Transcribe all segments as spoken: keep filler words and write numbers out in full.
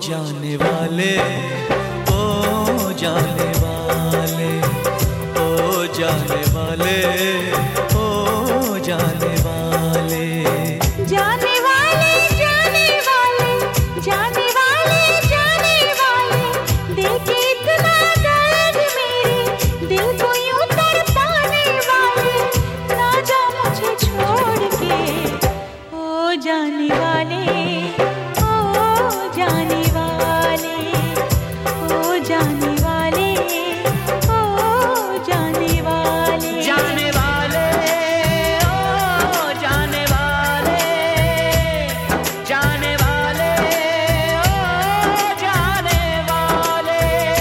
जाने वाले, ओ जाने वाले, ओ जाने वाले, ओ जाने वाले, जाने वाले, जाने वाले, जाने वाले, जाने वाले, देखे इतना दर्द मेरे दिल को यूं तड़पाने वाले, ना जा मुझे छोड़ के, ओ जाने वाले, ओ जाने वाले, ओ जाने वाले, ओ जाने वाले, जाने वाले, ओ जाने वाले, जाने वाले, ओ जाने वाले।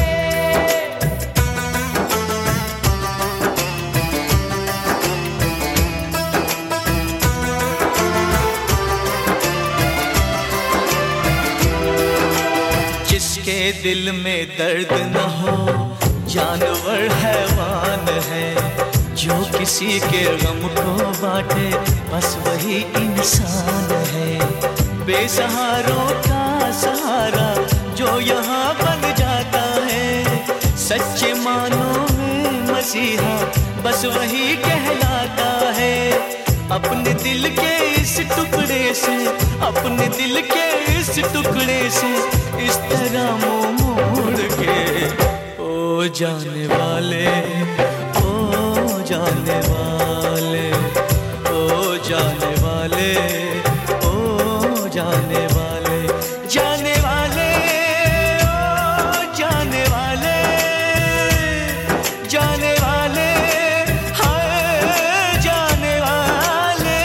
जिसके दिल में दर्द न हो, जानवर हैवान है, जो किसी के गम को बांटे बस वही इंसान है। बेसहारों का सहारा जो यहाँ बन जाता है, सच्चे मानों में मसीहा बस वही कहलाता है। अपने दिल के इस टुकड़े से, अपने दिल के इस टुकड़े से इस तरह मुंह मोड़ के, ओ जाने वाले, ओ जाने वाले, ओ जाने वाले, ओ जाने वाले, जाने वाले, ओ जाने वाले, जाने वाले, हाय जाने वाले।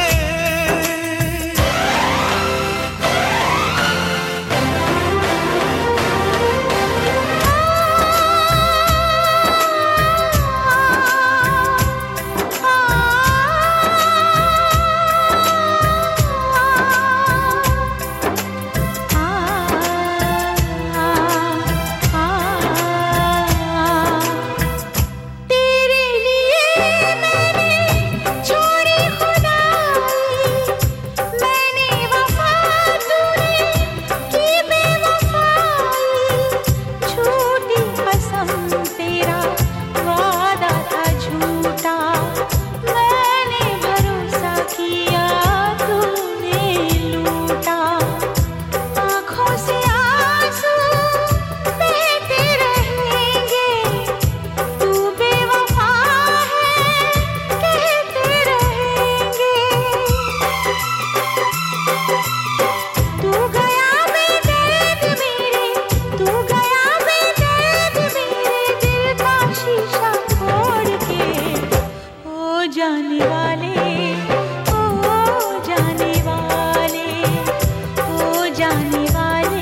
तेरे लिए मैंने छोड़ी खुदाई, मैंने वफा तूने की बेवफाई, झूठी कसम तेरा वादा था झूठा, मैंने भरोसा किया तूने लूटा, आँखों से आंसू बहते रहेंगे, तू बेवफा है कहते रहेंगे, तू गया बेदर्द मेरे, तू गया बेदर्द मेरे दिल का शीशा फोड़ के, ओ जाने वाले, ओ जाने वाले, ओ जाने वाले,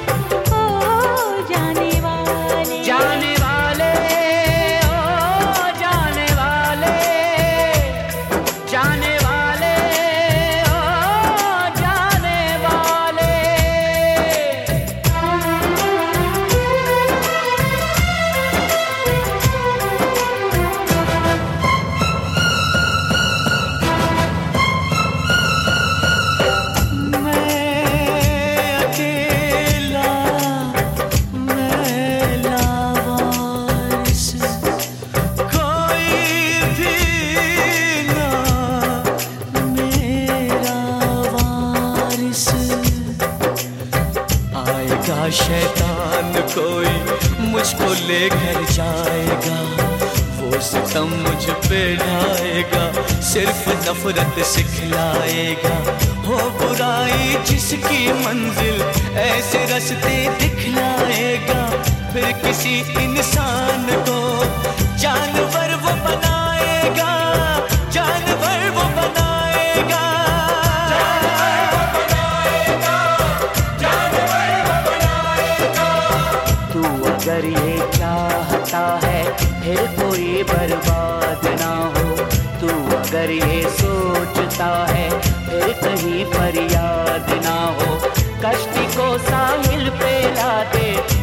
ओ जाने वाले, जाने वाले, ओ जाने वाले, जाने वाले, ओ जाने वाले। मैं अकेला, मैं लावारिस, कोई भी ना मेरा वारिस। आएगा शैतान कोई मुझको लेकर जाएगा, वो सितम मुझ पे ढाएगा, सिर्फ नफरत सिखलाएगा। हो बुराई जिसकी मंजिल ऐसे रास्ते दिखलाएगा, फिर किसी इंसान को जानवर वो बनाएगा, जानवर वो बनाएगा, तू अगर ये चाहता है फिर कोई बर्बाद ना हो, तू अगर ये सोचता है फिर कहीं फरियाद ना हो, कश्ती को साहिल पे ला दे,